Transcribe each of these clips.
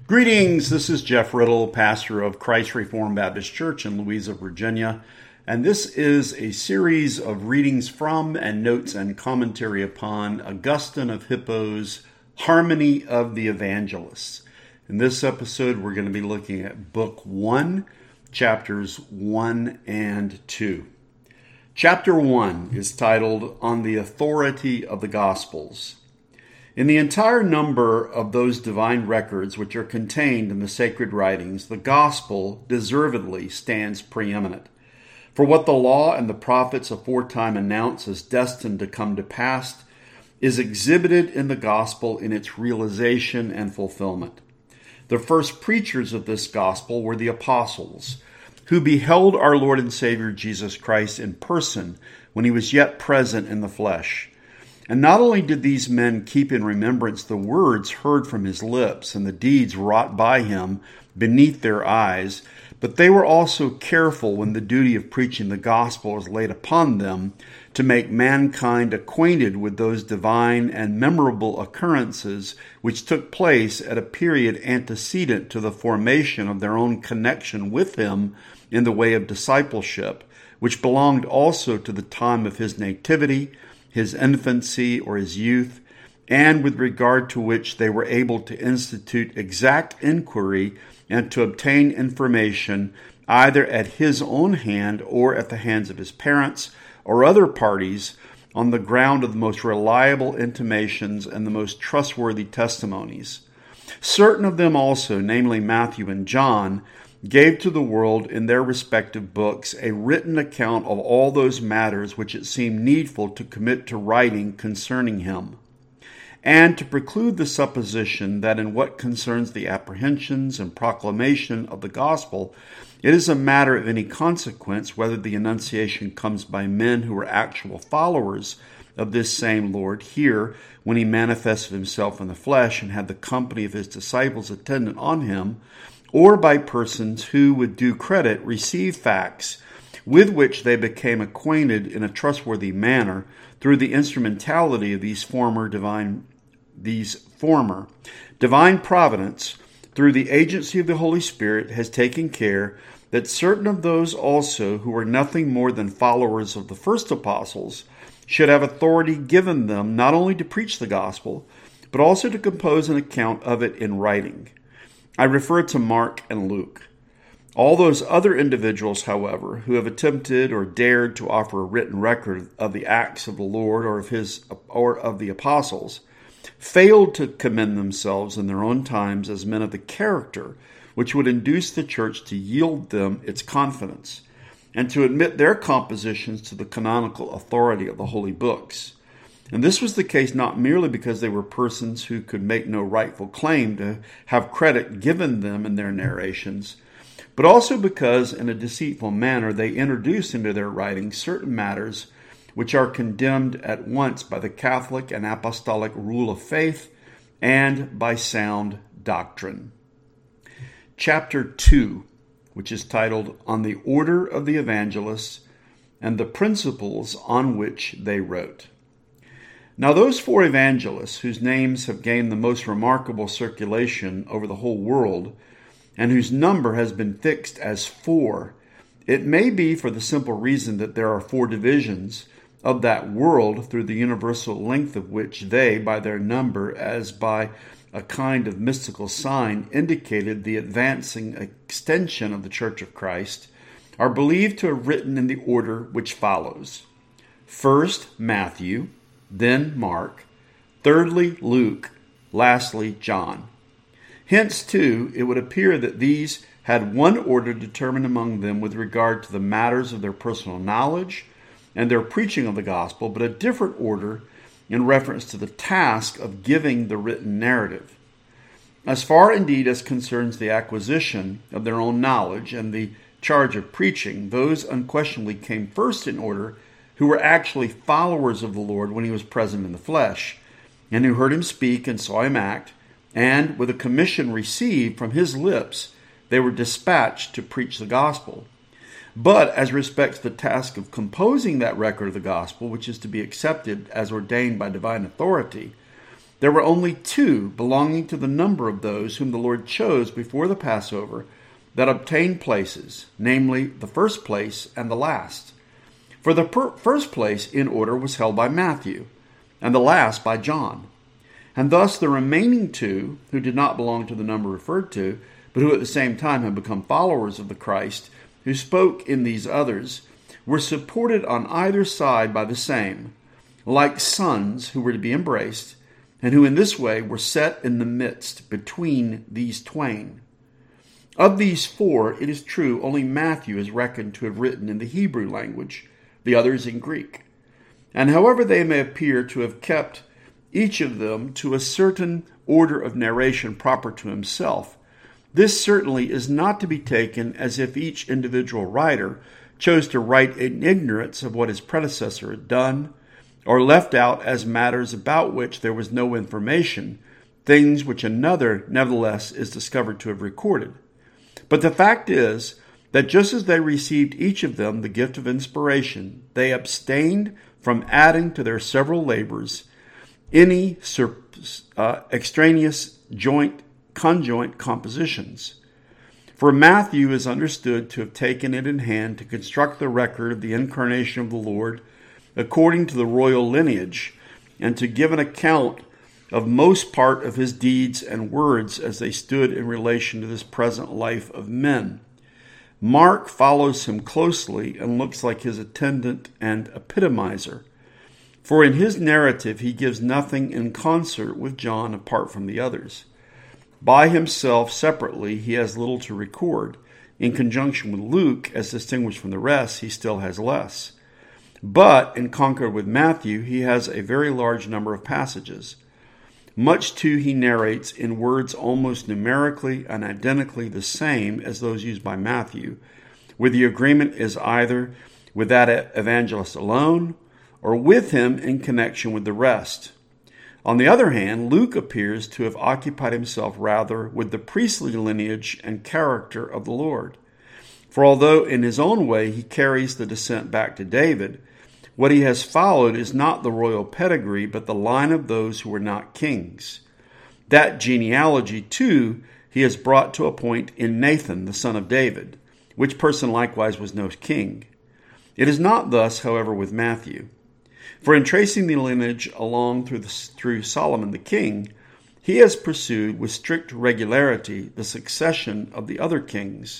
Greetings, this is Jeff Riddle, pastor of Christ Reformed Baptist Church in Louisa, Virginia, and this is a series of readings from and notes and commentary upon Augustine of Hippo's Harmony of the Evangelists. In this episode, we're going to be looking at Book 1, chapters 1 and 2. Chapter 1 is titled On the Authority of the Gospels. In the entire number of those divine records which are contained in the sacred writings, the gospel deservedly stands preeminent. For what the law and the prophets aforetime announce as destined to come to pass is exhibited in the gospel in its realization and fulfillment. The first preachers of this gospel were the apostles, who beheld our Lord and Savior Jesus Christ in person when he was yet present in the flesh. And not only did these men keep in remembrance the words heard from his lips and the deeds wrought by him beneath their eyes, but they were also careful when the duty of preaching the gospel was laid upon them to make mankind acquainted with those divine and memorable occurrences which took place at a period antecedent to the formation of their own connection with him in the way of discipleship, which belonged also to the time of his nativity, his infancy or his youth, and with regard to which they were able to institute exact inquiry and to obtain information either at his own hand or at the hands of his parents or other parties on the ground of the most reliable intimations and the most trustworthy testimonies. Certain of them also, namely Matthew and John, gave to the world in their respective books a written account of all those matters which it seemed needful to commit to writing concerning him, and to preclude the supposition that in what concerns the apprehensions and proclamation of the gospel, it is a matter of any consequence whether the annunciation comes by men who are actual followers of this same Lord here when he manifested himself in the flesh and had the company of his disciples attendant on him, or by persons who, with due credit, received facts with which they became acquainted in a trustworthy manner through the instrumentality of divine providence, through the agency of the Holy Spirit, has taken care that certain of those also who were nothing more than followers of the first apostles should have authority given them not only to preach the gospel, but also to compose an account of it in writing. I refer to Mark and Luke. All those other individuals, however, who have attempted or dared to offer a written record of the acts of the Lord or of the apostles, failed to commend themselves in their own times as men of the character which would induce the church to yield them its confidence, and to admit their compositions to the canonical authority of the holy books. And this was the case not merely because they were persons who could make no rightful claim to have credit given them in their narrations, but also because in a deceitful manner they introduce into their writings certain matters which are condemned at once by the Catholic and Apostolic rule of faith and by sound doctrine. Chapter 2, which is titled On the Order of the Evangelists and the Principles on which they wrote. Now those four evangelists, whose names have gained the most remarkable circulation over the whole world, and whose number has been fixed as 4, it may be for the simple reason that there are 4 divisions of that world through the universal length of which they, by their number, as by a kind of mystical sign, indicated the advancing extension of the Church of Christ, are believed to have written in the order which follows. First, Matthew, then Mark, thirdly Luke, lastly John. Hence, too, it would appear that these had one order determined among them with regard to the matters of their personal knowledge and their preaching of the gospel, but a different order in reference to the task of giving the written narrative. As far indeed as concerns the acquisition of their own knowledge and the charge of preaching, those unquestionably came first in order who were actually followers of the Lord when he was present in the flesh, and who heard him speak and saw him act, and with a commission received from his lips, they were dispatched to preach the gospel. But as respects the task of composing that record of the gospel, which is to be accepted as ordained by divine authority, there were only two belonging to the number of those whom the Lord chose before the Passover that obtained places, namely the first place and the last. For the first place in order was held by Matthew, and the last by John. And thus the remaining two, who did not belong to the number referred to, but who at the same time had become followers of the Christ, who spoke in these others, were supported on either side by the same, like sons who were to be embraced, and who in this way were set in the midst between these twain. Of these four, it is true, only Matthew is reckoned to have written in the Hebrew language, the others in Greek. And however they may appear to have kept each of them to a certain order of narration proper to himself, this certainly is not to be taken as if each individual writer chose to write in ignorance of what his predecessor had done, or left out as matters about which there was no information, things which another nevertheless is discovered to have recorded. But the fact is that just as they received each of them the gift of inspiration, they abstained from adding to their several labors any extraneous conjoint compositions. For Matthew is understood to have taken it in hand to construct the record of the incarnation of the Lord according to the royal lineage, and to give an account of most part of his deeds and words as they stood in relation to this present life of men. Mark follows him closely and looks like his attendant and epitomizer. For in his narrative he gives nothing in concert with John apart from the others. By himself, separately, he has little to record. In conjunction with Luke, as distinguished from the rest, he still has less. But in concord with Matthew, he has a very large number of passages. Much too he narrates in words almost numerically and identically the same as those used by Matthew, where the agreement is either with that evangelist alone or with him in connection with the rest. On the other hand, Luke appears to have occupied himself rather with the priestly lineage and character of the Lord. For although in his own way he carries the descent back to David, what he has followed is not the royal pedigree, but the line of those who were not kings. That genealogy, too, he has brought to a point in Nathan, the son of David, which person likewise was no king. It is not thus, however, with Matthew. For in tracing the lineage along through Solomon the king, he has pursued with strict regularity the succession of the other kings,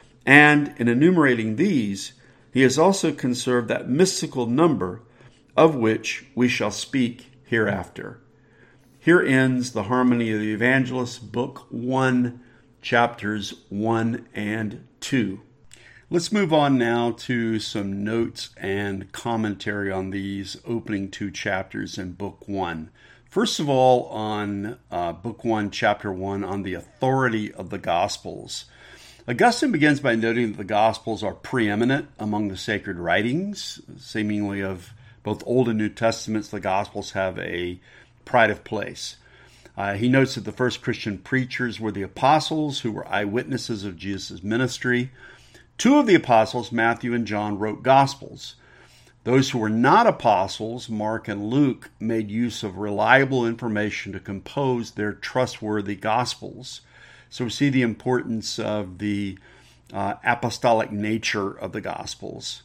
and in enumerating these, he has also conserved that mystical number of which we shall speak hereafter. Here ends the Harmony of the Evangelists, Book 1, Chapters 1 and 2. Let's move on now to some notes and commentary on these opening two chapters in Book 1. First of all, on Book 1, Chapter 1, on the authority of the Gospels. Augustine begins by noting that the Gospels are preeminent among the sacred writings. Seemingly of both Old and New Testaments, the Gospels have a pride of place. He notes that the first Christian preachers were the apostles, who were eyewitnesses of Jesus' ministry. Two of the apostles, Matthew and John, wrote Gospels. Those who were not apostles, Mark and Luke, made use of reliable information to compose their trustworthy Gospels. So we see the importance of the apostolic nature of the Gospels.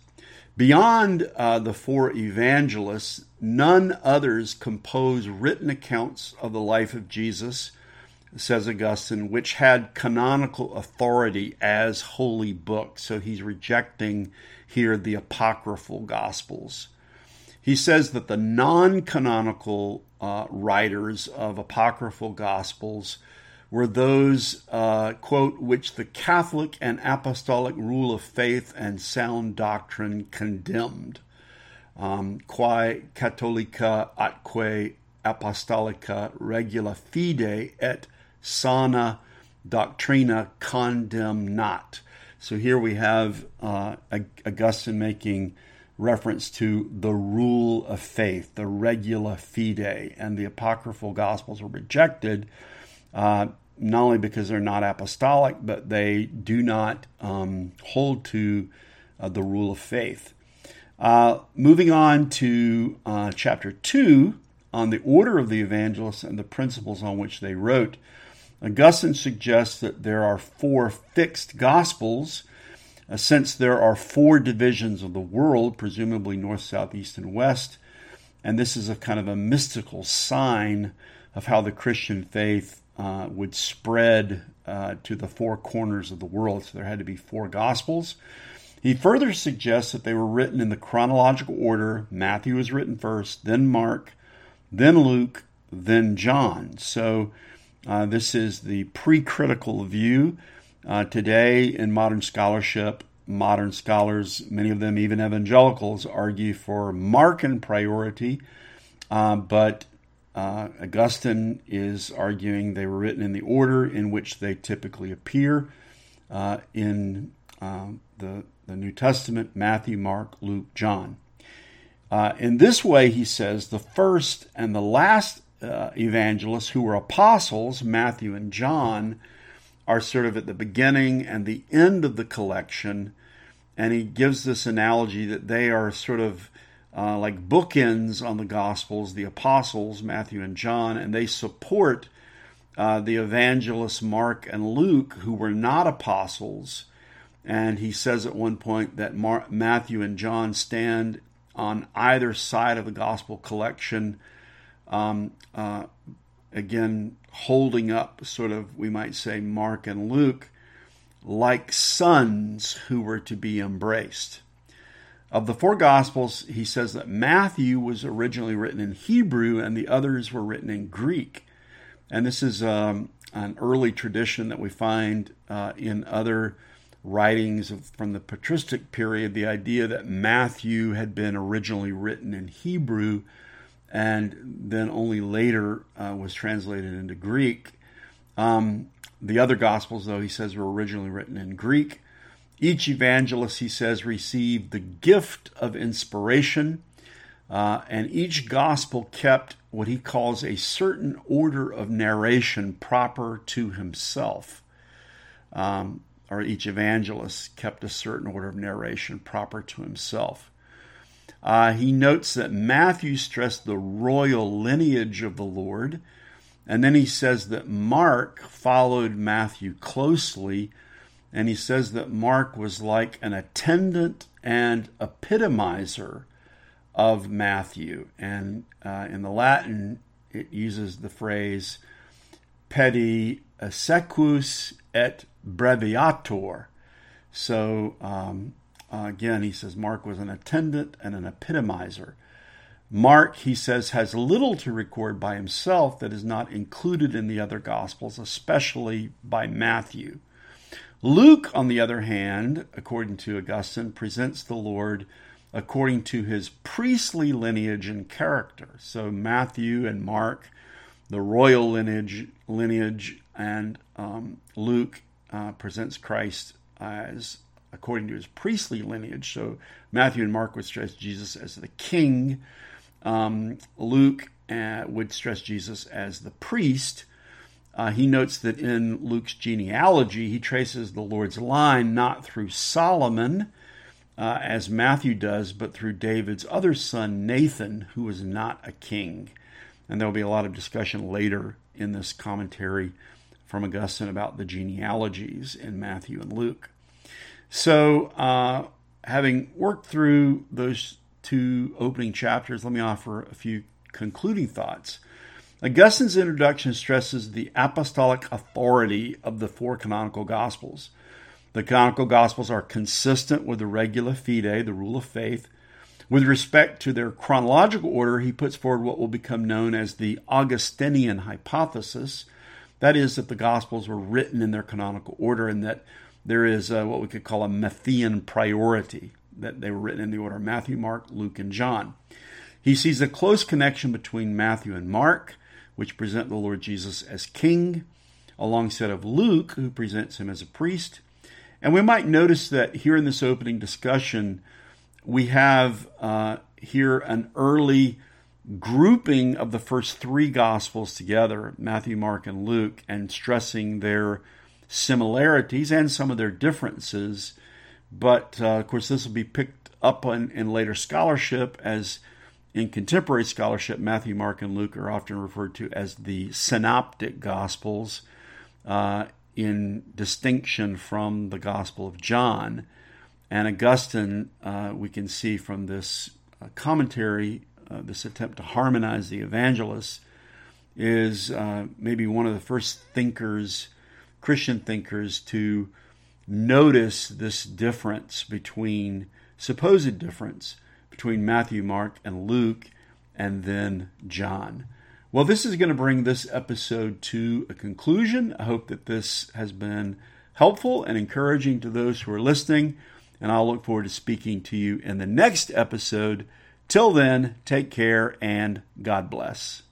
Beyond the four evangelists, none others compose written accounts of the life of Jesus, says Augustine, which had canonical authority as holy books. So he's rejecting here the apocryphal Gospels. He says that the non-canonical writers of apocryphal Gospels were those, quote, which the Catholic and apostolic rule of faith and sound doctrine condemned. Quae catholica atque apostolica regula fide et sana doctrina condemnat. So here we have Augustine making reference to the rule of faith, the regula fide, and the apocryphal Gospels are rejected not only because they're not apostolic, but they do not hold to the rule of faith. Moving on to chapter 2, on the order of the evangelists and the principles on which they wrote. Augustine suggests that there are 4 fixed gospels, since there are 4 divisions of the world, presumably north, south, east, and west, and this is a kind of a mystical sign of how the Christian faith would spread to the 4 corners of the world. So there had to be 4 gospels. He further suggests that they were written in the chronological order. Matthew was written first, then Mark, then Luke, then John. So this is the pre-critical view. Today in modern scholarship, modern scholars, many of them even evangelicals, argue for Markan priority, but Augustine is arguing they were written in the order in which they typically appear in the New Testament: Matthew, Mark, Luke, John. In this way, he says, the first and the last evangelists who were apostles, Matthew and John, are sort of at the beginning and the end of the collection. And he gives this analogy that they are sort of like bookends on the Gospels, the apostles, Matthew and John, and they support the evangelists Mark and Luke, who were not apostles. And he says at one point that Matthew and John stand on either side of the Gospel collection, again, holding up sort of, we might say, Mark and Luke, like sons who were to be embraced. Of the 4 Gospels, he says that Matthew was originally written in Hebrew and the others were written in Greek. And this is an early tradition that we find in other writings from the patristic period, the idea that Matthew had been originally written in Hebrew and then only later was translated into Greek. The other Gospels, though, he says, were originally written in Greek. Each evangelist, he says, received the gift of inspiration, and each Gospel kept what he calls a certain order of narration proper to himself. Or each evangelist kept a certain order of narration proper to himself. He notes that Matthew stressed the royal lineage of the Lord, and then he says that Mark followed Matthew closely, and he says that Mark was like an attendant and epitomizer of Matthew. And in the Latin, it uses the phrase pedi sequus et breviator. So again, he says Mark was an attendant and an epitomizer. Mark, he says, has little to record by himself that is not included in the other Gospels, especially by Matthew. Luke, on the other hand, according to Augustine, presents the Lord according to his priestly lineage and character. So Matthew and Mark, the royal lineage, and Luke presents Christ as according to his priestly lineage. So Matthew and Mark would stress Jesus as the king. Luke would stress Jesus as the priest. He notes that in Luke's genealogy, he traces the Lord's line not through Solomon, as Matthew does, but through David's other son, Nathan, who was not a king. And there will be a lot of discussion later in this commentary from Augustine about the genealogies in Matthew and Luke. So, having worked through those 2 opening chapters, let me offer a few concluding thoughts. Augustine's introduction stresses the apostolic authority of the 4 canonical Gospels. The canonical Gospels are consistent with the regula fide, the rule of faith. With respect to their chronological order, he puts forward what will become known as the Augustinian hypothesis. That is, that the Gospels were written in their canonical order and that there is what we could call a Matthean priority, that they were written in the order of Matthew, Mark, Luke, and John. He sees a close connection between Matthew and Mark, which present the Lord Jesus as king, alongside of Luke, who presents him as a priest. And we might notice that here in this opening discussion, we have here an early grouping of the first 3 Gospels together, Matthew, Mark, and Luke, and stressing their similarities and some of their differences. But, of course, this will be picked up in later scholarship as In contemporary scholarship, Matthew, Mark, and Luke are often referred to as the synoptic Gospels, in distinction from the Gospel of John. And Augustine, we can see from this commentary, this attempt to harmonize the evangelists, is maybe one of the first thinkers, Christian thinkers, to notice this difference supposed difference between Matthew, Mark, and Luke, and then John. Well, this is going to bring this episode to a conclusion. I hope that this has been helpful and encouraging to those who are listening, and I'll look forward to speaking to you in the next episode. Till then, take care and God bless.